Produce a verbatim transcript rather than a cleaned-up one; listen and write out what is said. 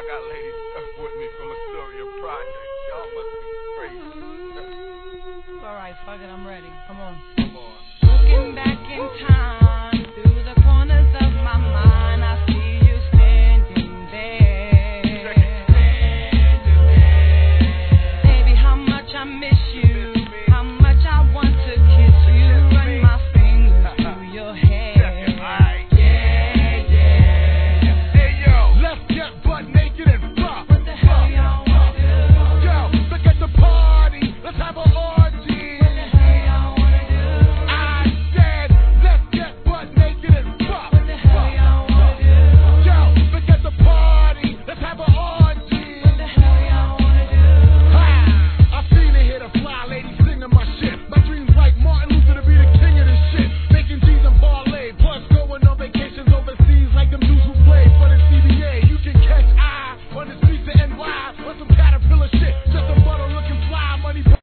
got ladies stuck with me from Astoria Project. Y'all must be crazy. Alright, fuck it, I'm ready. Come on. Come on. Looking back in time.